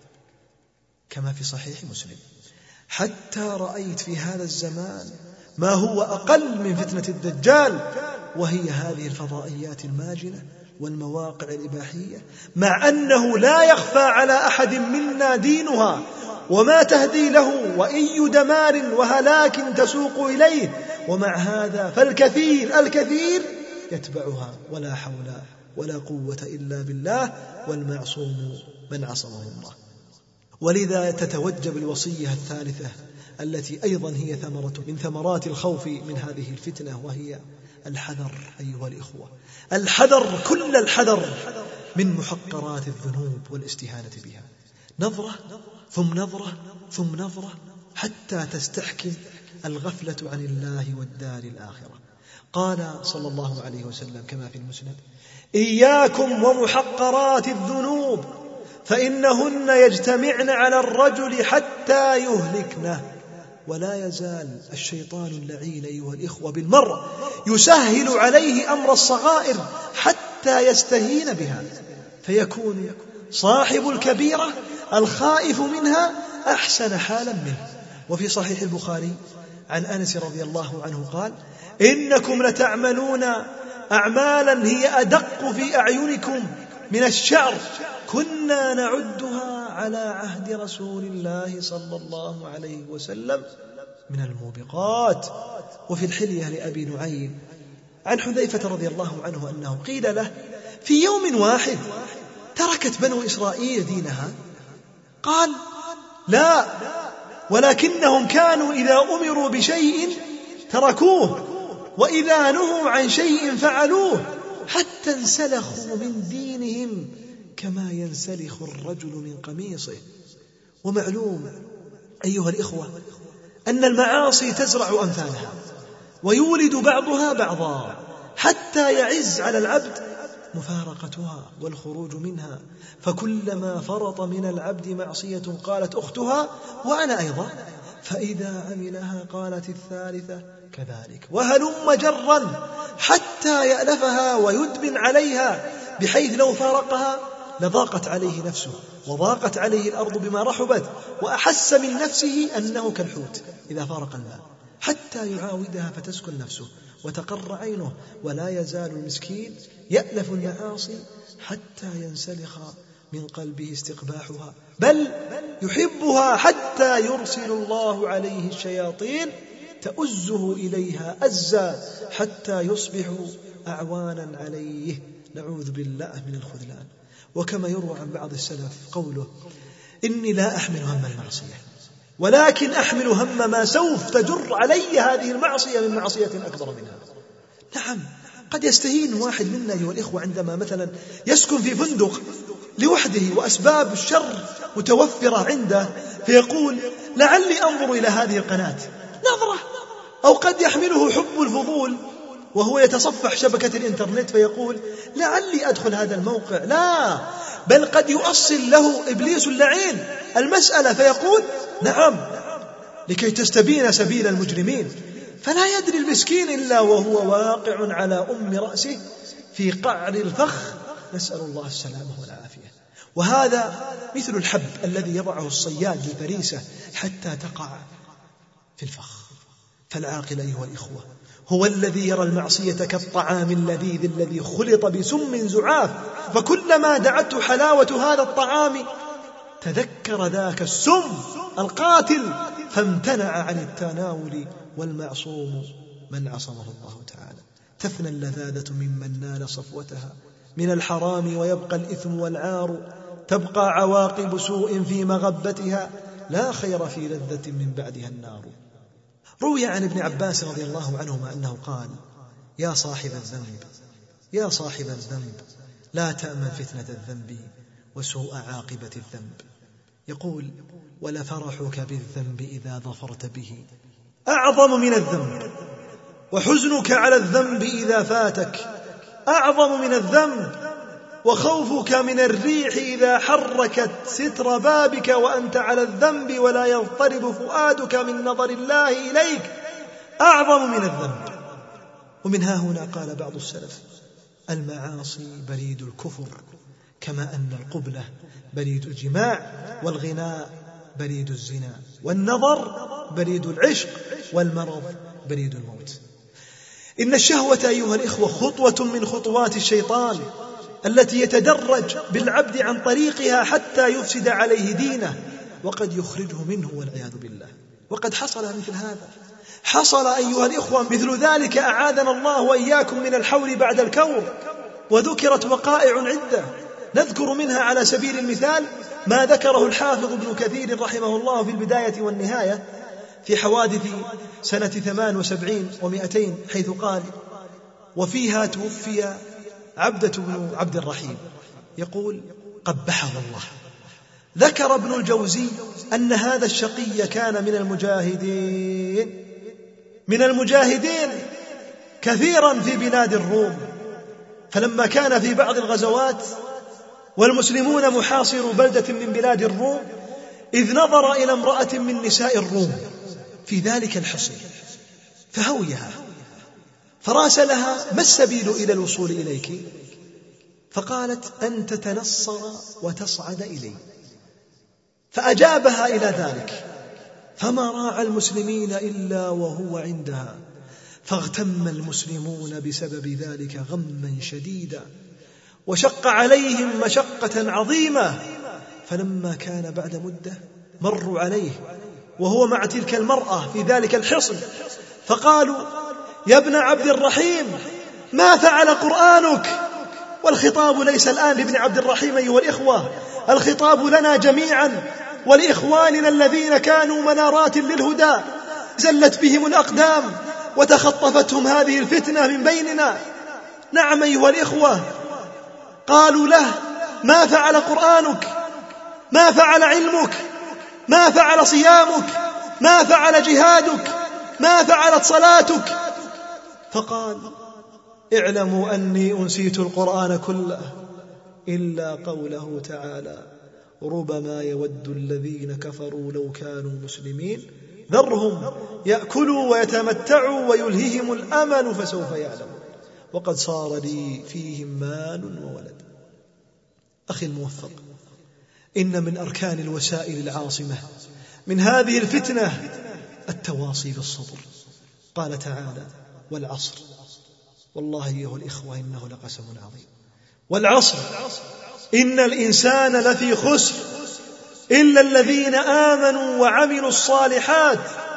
كما في صحيح مسلم. حتى رأيت في هذا الزمان ما هو أقل من فتنة الدجال، وهي هذه الفضائيات الماجنة والمواقع الإباحية، مع أنه لا يخفى على أحد منا دينها وما تهدي له وأي دمار وهلاك تسوق إليه، ومع هذا فالكثير الكثير يتبعها، ولا حول ولا قوة إلا بالله، والمعصوم من عصمه الله. ولذا تتوجب الوصية الثالثة التي أيضا هي ثمرة من ثمرات الخوف من هذه الفتنة، وهي الحذر أيها الإخوة، الحذر كل الحذر من محقرات الذنوب والاستهانة بها، نظرة ثم نظرة ثم نظرة حتى تستحكم الغفلة عن الله والدار الآخرة. قال صلى الله عليه وسلم كما في المسند: إياكم ومحقرات الذنوب فإنهن يجتمعن على الرجل حتى يهلكنه. ولا يزال الشيطان اللعين أيها الإخوة بالمرء يسهل عليه أمر الصغائر حتى يستهين بها، فيكون صاحب الكبيرة الخائف منها أحسن حالا منه. وفي صحيح البخاري عن أنس رضي الله عنه قال: إنكم لتعملون أعمالا هي أدق في أعينكم من الشعر كنا نعدها على عهد رسول الله صلى الله عليه وسلم من الموبقات. وفي الحلية لأبي نعيم عن حذيفة رضي الله عنه أنه قيل له في يوم واحد تركت بنو إسرائيل دينها؟ قال لا، ولكنهم كانوا إذا أمروا بشيء تركوه، وإذا نهوا عن شيء فعلوه، حتى انسلخوا من دينهم كما ينسلخ الرجل من قميصه. ومعلوم أيها الإخوة أن المعاصي تزرع أمثالها ويولد بعضها بعضا، حتى يعز على العبد مفارقتها والخروج منها. فكلما فرط من العبد معصية قالت أختها وأنا أيضا، فإذا عملها قالت الثالثة كذلك، وهلم جرا حتى يألفها ويدمن عليها، بحيث لو فارقها لضاقت عليه نفسه وضاقت عليه الأرض بما رحبت، وأحس من نفسه أنه كالحوت إذا فارق الماء، حتى يعاودها فتسكن نفسه وتقر عينه. ولا يزال المسكين يألف المعاصي حتى ينسلخ من قلبه استقباحها، بل يحبها حتى يرسل الله عليه الشياطين تؤزه إليها أزا حتى يصبح أعوانا عليه، نعوذ بالله من الخذلان. وكما يروى عن بعض السلف قوله إني لا أحمل هم المعصية، ولكن أحمل هم ما سوف تجر علي هذه المعصية من معصية أكبر منها. نعم، قد يستهين واحد منا أيها الإخوة عندما مثلا يسكن في فندق لوحده وأسباب الشر متوفرة عنده، فيقول لعلي أنظر إلى هذه القناة نظرة، أو قد يحمله حب الفضول وهو يتصفح شبكة الإنترنت فيقول لعلي أدخل هذا الموقع. لا، بل قد يؤصل له إبليس اللعين المسألة فيقول نعم لكي تستبين سبيل المجرمين. فلا يدري المسكين إلا وهو واقع على أم رأسه في قعر الفخ، نسأل الله السلامة والعافية. وهذا مثل الحب الذي يضعه الصياد لفريسة حتى تقع في الفخ. فالعاقل أيها الإخوة هو الذي يرى المعصية كالطعام اللذيذ الذي خلط بسم زعاف، فكلما دعته حلاوة هذا الطعام تذكر ذاك السم القاتل فامتنع عن التناول. والمعصوم من عصمه الله تعالى. تفنى اللذاذة ممن نال صفوتها من الحرام، ويبقى الإثم والعار، تبقى عواقب سوء في مغبتها، لا خير في لذة من بعدها النار. روي عن ابن عباس رضي الله عنهما أنه قال يا صاحب الذنب يا صاحب الذنب لا تأمن فتنة الذنب وسوء عاقبة الذنب. يقول ولفرحك بالذنب إذا ظفرت به أعظم من الذنب، وحزنك على الذنب إذا فاتك أعظم من الذنب، وخوفك من الريح إذا حركت ستر بابك وأنت على الذنب ولا يضطرب فؤادك من نظر الله إليك أعظم من الذنب. ومن ها هنا قال بعض السلف المعاصي بريد الكفر، كما أن القبلة بريد الجماع، والغناء بريد الزنا، والنظر بريد العشق، والمرض بريد الموت. إن الشهوة أيها الإخوة خطوة من خطوات الشيطان التي يتدرج بالعبد عن طريقها حتى يفسد عليه دينه، وقد يخرجه منه والعياذ بالله. وقد حصل مثل هذا، حصل أيها الإخوة مثل ذلك أعاذنا الله وإياكم من الحول بعد الكور. وذكرت وقائع عدة، نذكر منها على سبيل المثال ما ذكره الحافظ ابن كثير رحمه الله في البداية والنهاية في حوادث سنة ثمان وسبعين ومئتين، حيث قال وفيها توفي عبدة بن عبد الرحيم. يقول قبحه الله. ذكر ابن الجوزي أن هذا الشقي كان من المجاهدين من المجاهدين كثيرا في بلاد الروم، فلما كان في بعض الغزوات والمسلمون محاصر بلدة من بلاد الروم، إذ نظر إلى امرأة من نساء الروم في ذلك الحصن فهويها، فراسلها ما السبيل إلى الوصول إليك؟ فقالت أن تتنصر وتصعد إلي، فأجابها إلى ذلك، فما راعى المسلمين إلا وهو عندها، فاغتم المسلمون بسبب ذلك غما شديدا، وشق عليهم مشقة عظيمة، فلما كان بعد مدة مروا عليه وهو مع تلك المرأة في ذلك الحصن، فقالوا: يا ابن عبد الرحيم، ما فعل قرآنك؟ والخطاب ليس الآن لابن عبد الرحيم أيها الإخوة، الخطاب لنا جميعا ولإخواننا الذين كانوا منارات للهدى زلت بهم الأقدام وتخطفتهم هذه الفتنة من بيننا. نعم أيها الإخوة، قالوا له: ما فعل قرآنك؟ ما فعل علمك؟ ما فعل صيامك؟ ما فعل جهادك؟ ما فعلت صلاتك؟ فقال: اعلموا أني أنسيت القرآن كله إلا قوله تعالى: ربما يود الذين كفروا لو كانوا مسلمين ذرهم يأكلوا ويتمتعوا ويلههم الأمل فسوف يعلمون وقد صار لي فيهم مال وولد. أخي الموفق، إن من أركان الوسائل العاصمة من هذه الفتنة التواصي بالصبر. قال تعالى: والعصر، والله أيها الإخوة إنه لقسم عظيم. والعصر إن الإنسان لفي خسر إلا الذين آمنوا وعملوا الصالحات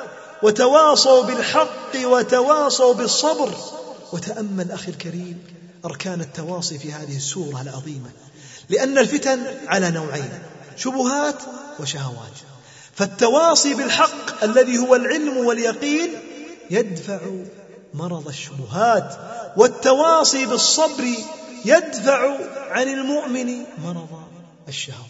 وتواصوا بالحق وتواصوا بالصبر. وتأمل أخي الكريم أركان التواصي في هذه السورة العظيمة، لأن الفتن على نوعين: شبهات وشهوات. فالتواصي بالحق الذي هو العلم واليقين يدفع مرض الشبهات، والتواصي بالصبر يدفع عن المؤمن مرض الشهوات.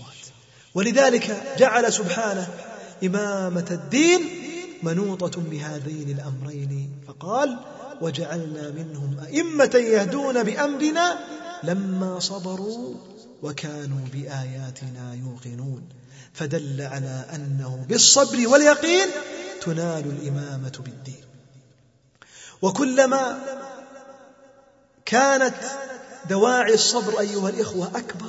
ولذلك جعل سبحانه إمامة الدين منوطة بهذين الأمرين، فقال: وجعلنا منهم أئمة يهدون بأمرنا لما صبروا وكانوا بآياتنا يوقنون. فدل على أنه بالصبر واليقين تنال الإمامة بالدين. وكلما كانت دواعي الصبر أيها الإخوة أكبر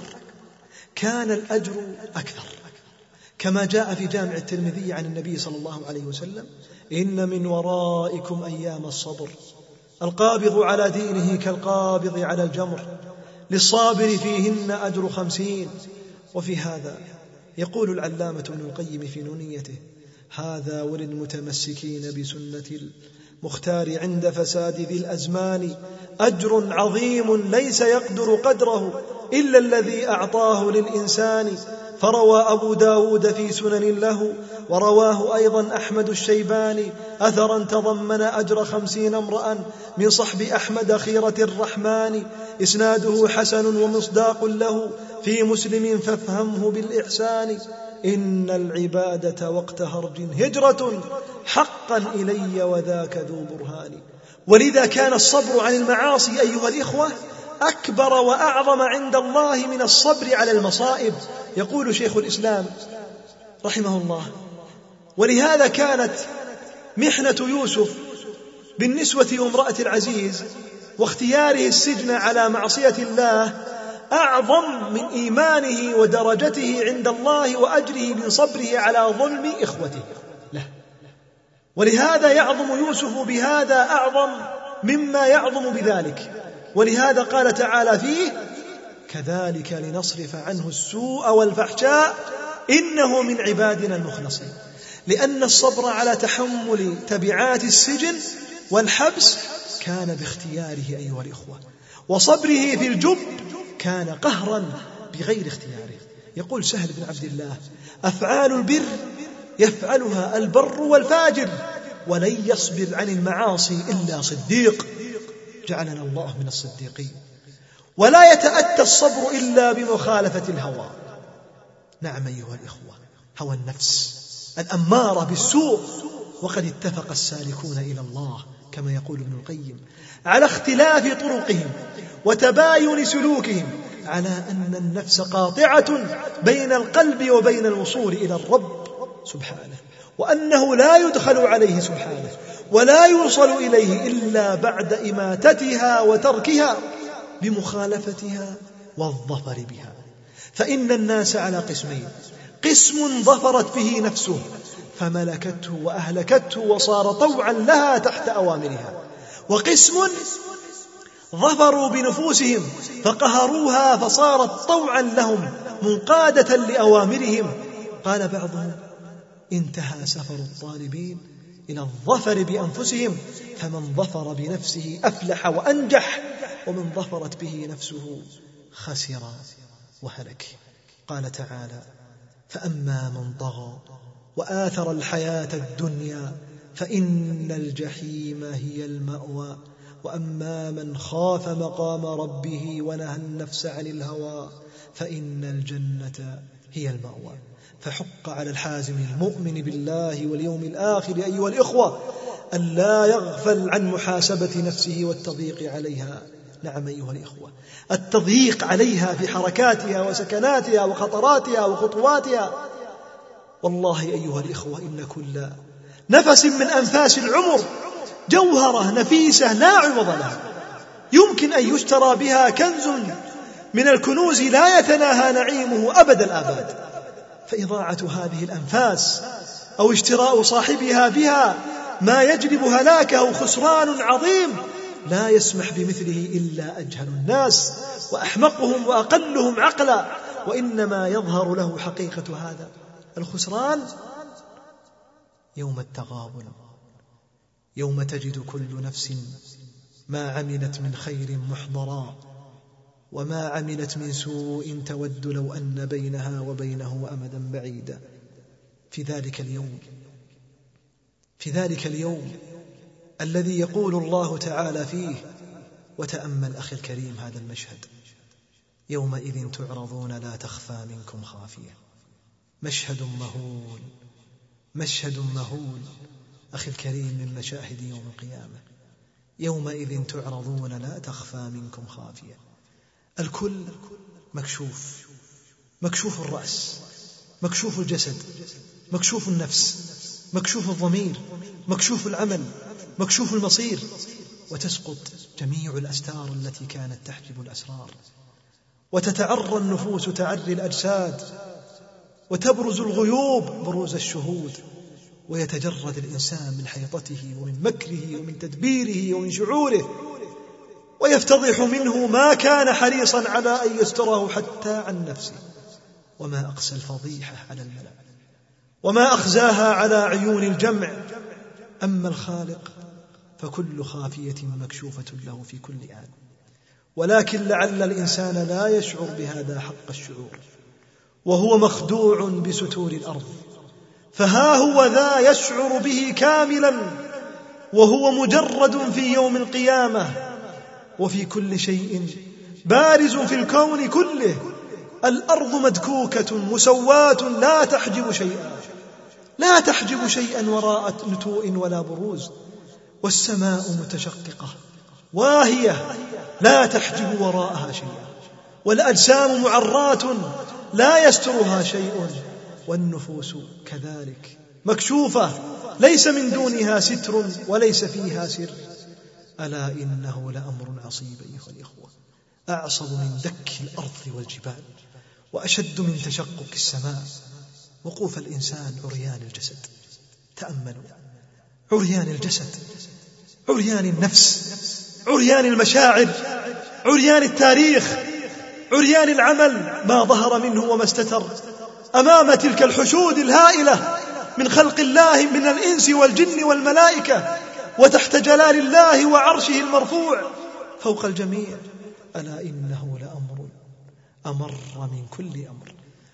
كان الأجر أكثر، كما جاء في جامع الترمذي عن النبي صلى الله عليه وسلم: إن من ورائكم أيام الصبر، القابض على دينه كالقابض على الجمر، للصابر فيهن أجر خمسين. وفي هذا يقول العلامة ابن القيم في نونيته: هذا وللمتمسكين بسنة المختار عند فساد ذي الأزمان أجر عظيم ليس يقدر قدره إلا الذي أعطاه للإنسان. فروى أبو داود في سنن له، ورواه أيضا أحمد الشيباني، أثرا تضمن أجر خمسين امرأ من صحب أحمد خيرة الرحمن، إسناده حسن ومصداق له في مسلم فافهمه بالإحسان. إن العبادة وقت هرج هجرة حقا إلي وذاك ذو برهان. ولذا كان الصبر عن المعاصي أيها الإخوة أكبر وأعظم عند الله من الصبر على المصائب. يقول شيخ الإسلام رحمه الله: ولهذا كانت محنة يوسف بالنسبة وامرأة العزيز واختياره السجن على معصية الله أعظم من إيمانه ودرجته عند الله وأجره من صبره على ظلم إخوته له. ولهذا يعظم يوسف بهذا أعظم مما يعظم بذلك. ولهذا قال تعالى فيه: كذلك لنصرف عنه السوء والفحشاء إنه من عبادنا المخلصين. لأن الصبر على تحمل تبعات السجن والحبس كان باختياره أيها الإخوة، وصبره في الجب كان قهرا بغير اختياره. يقول سهل بن عبد الله: أفعال البر يفعلها البر والفاجر، ولن يصبر عن المعاصي إلا صديق، جعلنا الله من الصديقين. ولا يتأتى الصبر إلا بمخالفة الهوى. نعم أيها الإخوة، هوى النفس الأمارة بالسوء. وقد اتفق السالكون إلى الله كما يقول ابن القيم على اختلاف طرقهم وتباين سلوكهم على أن النفس قاطعة بين القلب وبين الوصول إلى الرب سبحانه، وأنه لا يدخل عليه سبحانه ولا يوصل إليه إلا بعد إماتتها وتركها بمخالفتها والظفر بها. فإن الناس على قسمين: قسم ظفرت به نفسه فملكته وأهلكته وصار طوعا لها تحت أوامرها، وقسم ظفروا بنفوسهم فقهروها فصارت طوعا لهم منقادة لأوامرهم. قال بعضهم: انتهى سفر الطالبين إلى الظفر بأنفسهم، فمن ظفر بنفسه أفلح وأنجح، ومن ظفرت به نفسه خسر وهلك. قال تعالى: فأما من طغى وآثر الحياة الدنيا فإن الجحيم هي المأوى، وأما من خاف مقام ربه ونهى النفس عن الهوى فإن الجنة هي المأوى. فحق على الحازم المؤمن بالله واليوم الآخر أيها الإخوة أن لا يغفل عن محاسبة نفسه والتضييق عليها. نعم أيها الإخوة، التضييق عليها في حركاتها وسكناتها وخطراتها وخطواتها. والله أيها الإخوة إن كل نفس من أنفاس العمر جوهرة نفيسة لا عوض لها، يمكن أن يشترى بها كنز من الكنوز لا يتناهى نعيمه أبد الآباد. فإضاعة هذه الأنفاس أو اشتراء صاحبها بها ما يجلب هلاكه خسران عظيم لا يسمح بمثله إلا أجهل الناس وأحمقهم وأقلهم عقلا، وإنما يظهر له حقيقة هذا الخسران يوم التغابن، يوم تجد كل نفس ما عملت من خير محضرا وما عملت من سوء تود لو أن بينها وبينه أمدا بعيدا. في ذلك اليوم في ذلك اليوم الذي يقول الله تعالى فيه: وتأمل أخي الكريم هذا المشهد: يومئذ تعرضون لا تخفى منكم خافية. مشهد مهول، مشهد مهول أخي الكريم من مشاهد يوم القيامة. يومئذ تعرضون لا تخفى منكم خافية. الكل مكشوف، مكشوف الرأس، مكشوف الجسد، مكشوف النفس، مكشوف الضمير، مكشوف العمل، مكشوف المصير، وتسقط جميع الأستار التي كانت تحجب الأسرار، وتتعرى النفوس تعري الأجساد، وتبرز الغيوب بروز الشهود، ويتجرد الإنسان من حيطته ومن مكره ومن تدبيره ومن شعوره، ويفتضح منه ما كان حريصا على أن يستره حتى عن نفسه. وما أقسى الفضيحة على الملأ، وما أخزاها على عيون الجمع. أما الخالق فكل خافية مكشوفة له في كل آن، ولكن لعل الإنسان لا يشعر بهذا حق الشعور، وهو مخدوع بستور الأرض. فها هو ذا يشعر به كاملا وهو مجرد في يوم القيامة، وفي كل شيء بارز في الكون كله. الأرض مدكوكة مسواة لا تحجب شيئا، لا تحجب شيئا وراء نتوء ولا بروز. والسماء متشققة واهية لا تحجب وراءها شيئا، والأجسام معرات لا يسترها شيء، والنفوس كذلك مكشوفة ليس من دونها ستر وليس فيها سر. ألا إنه لأمر عصيب أيها الإخوة، أعصب من دك الأرض والجبال، وأشد من تشقق السماء. وقوف الإنسان عريان الجسد، تأملوا، عريان الجسد، عريان النفس، عريان المشاعر، عريان التاريخ، عريان العمل، ما ظهر منه وما استتر أمام تلك الحشود الهائلة من خلق الله من الإنس والجن والملائكة، وتحت جلال الله وعرشه المرفوع فوق الجميع. ألا إنه لأمر أمر من كل أمر.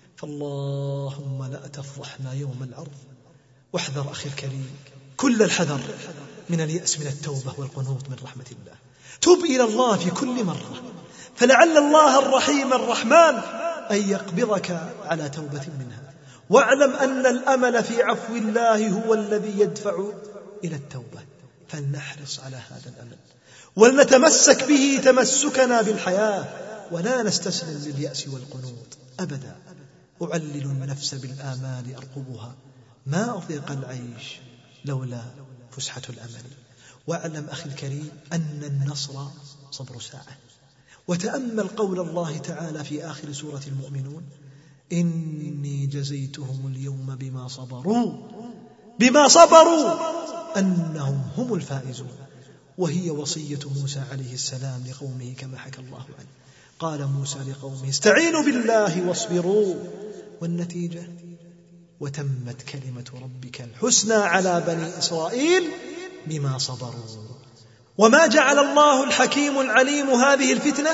فاللهم لا تفضحنا يوم العرض. واحذر أخي الكريم كل الحذر من اليأس من التوبة والقنوط من رحمة الله. تب إلى الله في كل مرة، فلعل الله الرحيم الرحمن أن يقبضك على توبة منها. واعلم أن الأمل في عفو الله هو الذي يدفع إلى التوبة، فلنحرص على هذا الأمل ولنتمسك به تمسكنا بالحياة، ولا نستسلم لليأس والقنوط أبدا. أعلل النفس بالآمال أرقبها، ما أضيق العيش لولا فسحة الأمل. واعلم أخي الكريم أن النصر صبر ساعة. وتأمل قول الله تعالى في آخر سورة المؤمنون: إني جزيتهم اليوم بما صبروا بما صبروا أنهم هم الفائزون. وهي وصية موسى عليه السلام لقومه كما حكى الله عنه. قال موسى لقومه استعينوا بالله واصبروا، والنتيجة وتمت كلمة ربك الحسنى على بني إسرائيل بما صبروا. وما جعل الله الحكيم العليم هذه الفتنة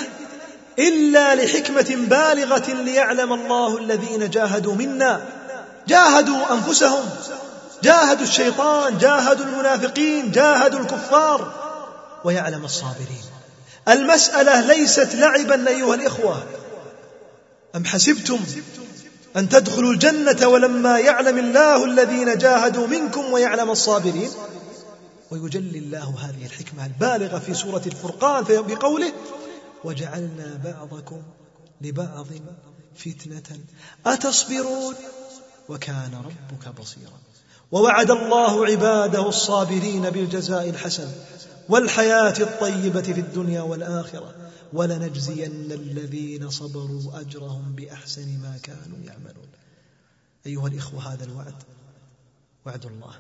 إلا لحكمة بالغة ليعلم الله الذين جاهدوا منا، جاهدوا أنفسهم، جاهدوا الشيطان، جاهدوا المنافقين، جاهدوا الكفار، ويعلم الصابرين. المسألة ليست لعبا أيها الإخوة. أم حسبتم أن تدخلوا الجنة ولما يعلم الله الذين جاهدوا منكم ويعلم الصابرين؟ ويجلي الله هذه الحكمة البالغة في سورة الفرقان بقوله وجعلنا بعضكم لبعض فتنة أتصبرون وكان ربك بصيرا. ووعد الله عباده الصابرين بالجزاء الحسن والحياة الطيبة في الدنيا والآخرة ولنجزين الذين صبروا أجرهم بأحسن ما كانوا يعملون. أيها الإخوة، هذا الوعد وعد الله،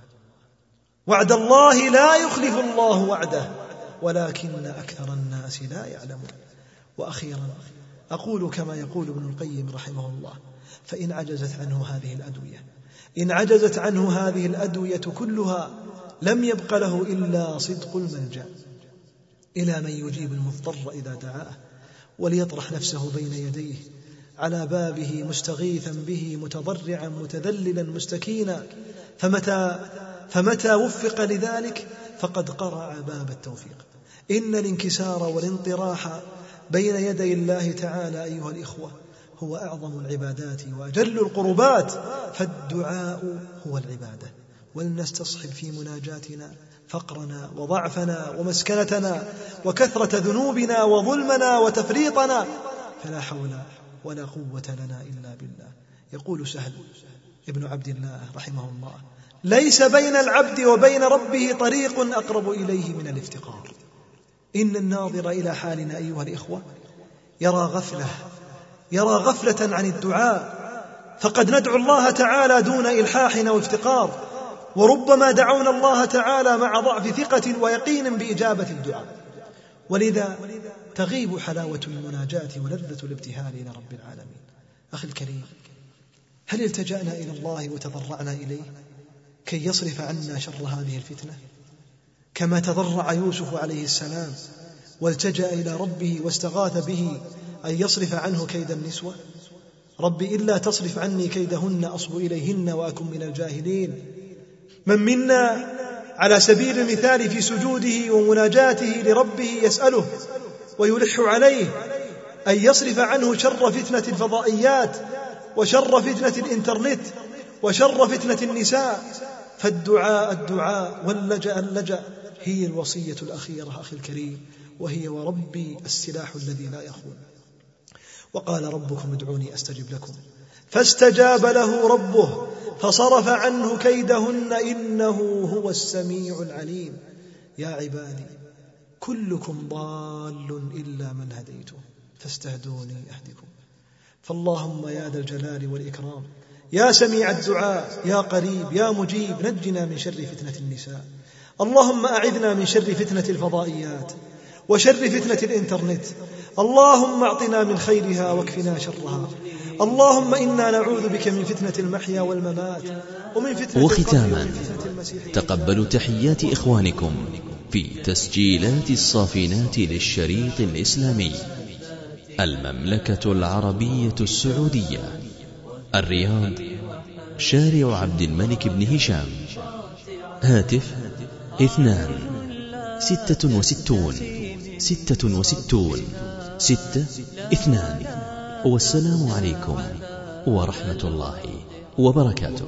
وعد الله لا يخلف الله وعده، ولكن أكثر الناس لا يعلمون. وأخيرا أقول كما يقول ابن القيم رحمه الله فإن عجزت عنه هذه الأدوية إن عجزت عنه هذه الأدوية كلها لم يبق له إلا صدق الملجأ إلى من يجيب المضطر إذا دعاه، وليطرح نفسه بين يديه على بابه مستغيثا به متضرعا متذللا مستكينا، فمتى, فمتى وفق لذلك فقد قرع باب التوفيق. إن الانكسار والانطراح بين يدي الله تعالى أيها الإخوة هو أعظم العبادات وأجل القربات، فالدعاء هو العبادة. ولنستصحب في مناجاتنا فقرنا وضعفنا ومسكنتنا وكثرة ذنوبنا وظلمنا وتفريطنا، فلا حول ولا قوة لنا إلا بالله. يقول سهل ابن عبد الله رحمه الله ليس بين العبد وبين ربه طريق أقرب إليه من الافتقار. إن الناظر إلى حالنا أيها الإخوة يرى غفلة يرى غفلة عن الدعاء، فقد ندعو الله تعالى دون إلحاحنا وافتقار، وربما دعونا الله تعالى مع ضعف ثقة ويقين بإجابة الدعاء. ولذا تغيب حلاوة المناجاة ولذة الابتهال إلى رب العالمين. أخي الكريم، هل التجأنا إلى الله وتضرعنا إليه كي يصرف عنا شر هذه الفتنة كما تضرع يوسف عليه السلام والتجأ إلى ربه واستغاث به أن يصرف عنه كيد النسوة؟ رب إلا تصرف عني كيدهن أصب إليهن وأكن من الجاهلين. من منا على سبيل المثال في سجوده ومناجاته لربه يسأله ويلح عليه أن يصرف عنه شر فتنة الفضائيات وشر فتنة الإنترنت وشر فتنة النساء؟ فالدعاء الدعاء واللجأ اللجأ هي الوصية الأخيرة أخي الكريم، وهي وربي السلاح الذي لا يخون. وقال ربكم ادعوني أستجب لكم، فاستجاب له ربه فصرف عنه كيدهن إنه هو السميع العليم. يا عبادي كلكم ضال إلا من هديته فاستهدوني أهدكم. فاللهم يا ذا الجلال والإكرام يا سميع الدعاء يا قريب يا مجيب نجنا من شر فتنة النساء. اللهم أعذنا من شر فتنة الفضائيات وشر فتنة الإنترنت. اللهم اعطنا من خيرها واكفنا شرها. اللهم إنا نعوذ بك من فتنة المحيا والممات ومن فتنة وختاما تقبلوا تحيات إخوانكم في تسجيلات الصافنات للشريط الإسلامي، المملكة العربية السعودية، الرياض، شارع عبد الملك بن هشام. هاتف اثنان ستة وستون ستة وستون ستة اثنان. والسلام عليكم ورحمة الله وبركاته.